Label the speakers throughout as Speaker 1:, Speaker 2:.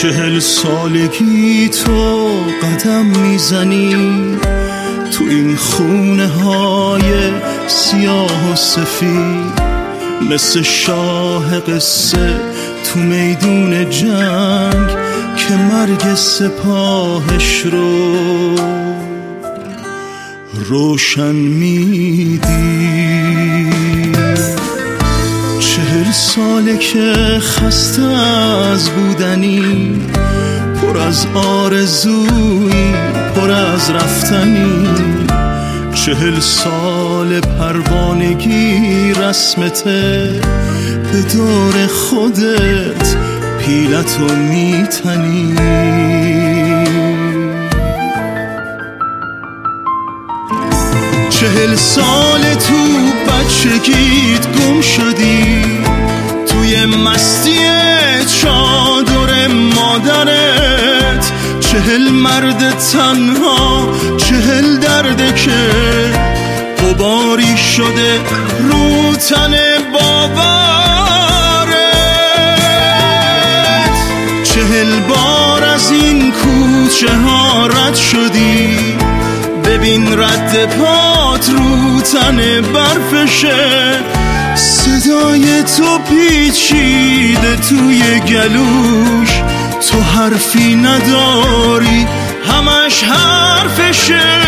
Speaker 1: 40 سالگی تو قدم میزنی تو این خونه های سیاه و سفید، مثل شاه قصه تو میدون جنگ که مرگ سپاهش رو روشن میدی. 40 ساله که خسته از بودنی، پر از آرزویی، پر از رفتنی. 40 سال پروانگی رسمته، به دور خودت پیلتو میتنی. 40 سال تو بچگیت گم شدی، توی مستی چادر مادرت. 40 مرد تنها، 40 درده که غباری شده رو تن باورت. 40 بار از این کوچه ها رد شدی، ببین رد پات رو تن برفشه. صدای تو پیچیده توی گلوش، تو حرفی نداری همش حرفشه.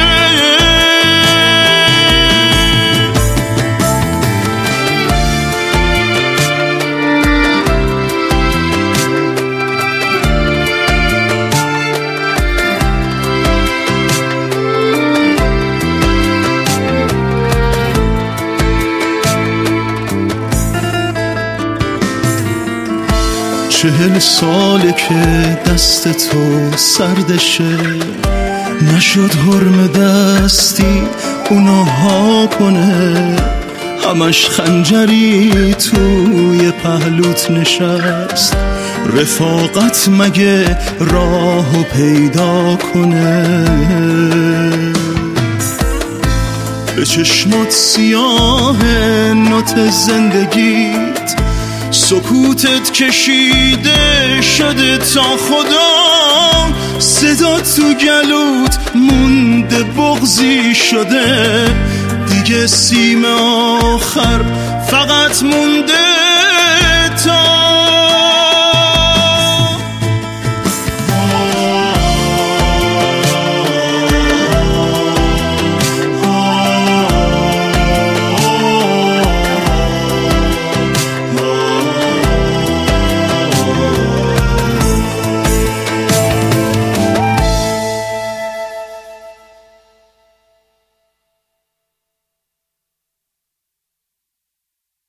Speaker 1: 40 ساله که دست تو سردشه، نشد حرم دستی اونها کنه. همش خنجری توی پهلوت نشست، رفاقت مگه راهو پیدا کنه. به چشمات سیاه نوت زندگیت، سکوتت کشیده شده تا خدا. صدا تو گلوت مونده بغضی شده، دیگه سیم آخر فقط مونده